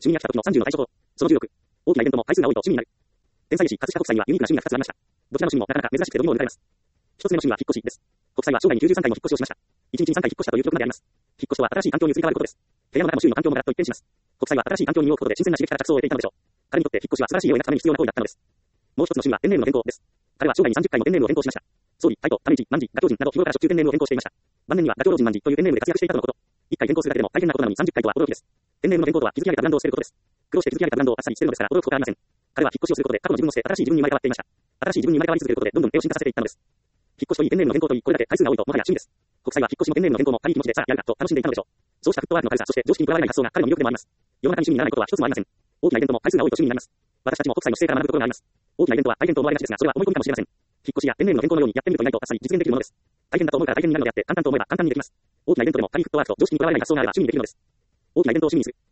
趣味が来た時の30の対処法。その16。大きなイベントも回数が多いと趣味になる。天才絵師、葛飾北斎にはユニークな趣味が2つありました。どちらの趣味もなかなか珍しくて度肝を抜かれます。一つ目の趣味は引っ越しです。北斎は生涯に93回も引っ越しをしました。1日に3回引っ越したという記録まであります。引っ越しとは新しい環境に移り変わることです。部屋の中も周囲の環境もガラッと一変します。北斎は新しい環境に身を置くことで新鮮な刺激から着想を得ていたのでしょう。彼にとって引っ越しは素晴らしい家を描くために必要な行為だったのです。もう一つの趣味はペンネームの変更です。彼は生涯に30回もペンネームを変更しました。総理、大都、為市、万事、画狂人など日頃からしょっちゅうペンネームを変更していました。晩年には画狂人万事というペンネームで活躍していたとのこと。1回変更するだけでも大変なことなのに30回とは驚きです。ペンネームの変更とは築き上げたブランドを捨てることです。苦労して築き上げたブランドをあっさり捨てるのですから驚くことはありません。彼は引っ越しをすることで過去の自分を捨て新しい自分に生まれ変わっていました。新しい自分に生まれ変わり続けることでどんどん絵を進化させていったのです。引っ越しといいペンネームの変更といいこれだけ回数が多いともはや趣味です。北斎は引っ越しもペンネームの変更も神気持ちでさあやるかと楽しんでいたのでしょう。そうしたフットワークの軽さ、そして常識にとらわれない発想が彼の魅力でもあります。世の中に趣味にならないことは一つもありません。大きなイベントも回数が多いと趣味になります。私たちも北斎の姿勢から学ぶところがあります。大きなイベントは大変と思われがちですが、それは思い込みかもしれません。引っ越しやペンネームの変更のようにやってみると意外とあっさり実現できるものです。大変だと思うから大変になるのであって、簡単と思えば簡単にできます。大きなイベントでも神フットワークと常識にとらわれない発想があれば趣味にできるのです。大きなイベントを趣味にする。